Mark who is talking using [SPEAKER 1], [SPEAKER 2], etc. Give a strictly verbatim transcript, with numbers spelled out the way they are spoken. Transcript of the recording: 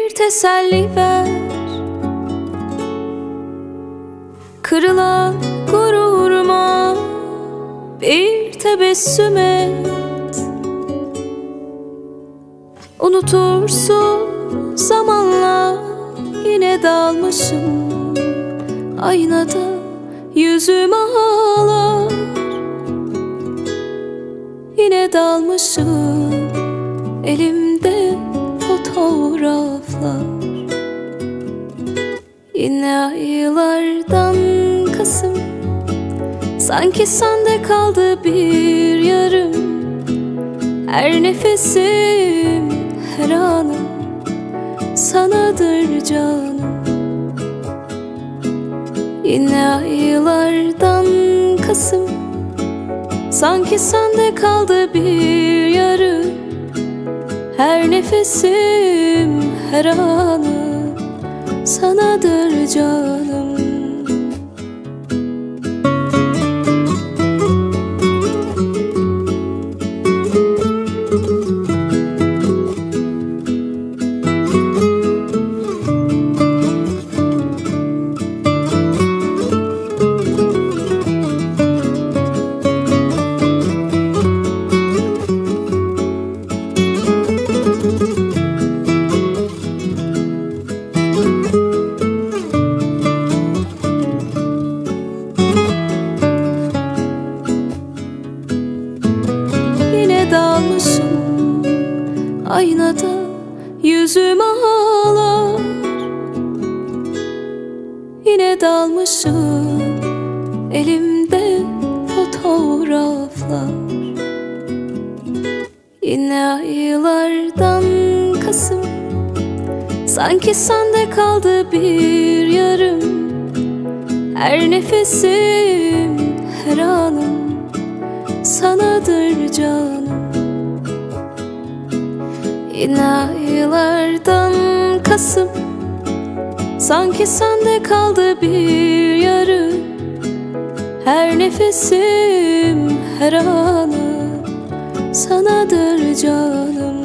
[SPEAKER 1] bir teselli ver. Kırılan gururuma bir tebessüm et. Unutursun zamanla, yine dalmışım aynada yüzüm ağlar. Yine dalmışım elimde fotoğraflar. Yine aylardan Kasım, sanki sende kaldı bir yarım. Her nefesim, her anım sanadır canım. Yine aylardan Kasım, sanki sende kaldı bir yarım. Her nefesim, her anım sanadır canım. Dalmışım aynada yüzüm ağlar. Yine dalmışım elimde fotoğraflar. Yine aylardan Kasım, sanki sende kaldı bir yarım. Her nefesim, her anım sanadır canım. Yine aylardan Kasım, sanki sende kaldı bir yarım. Her nefesim, her anım sanadır canım.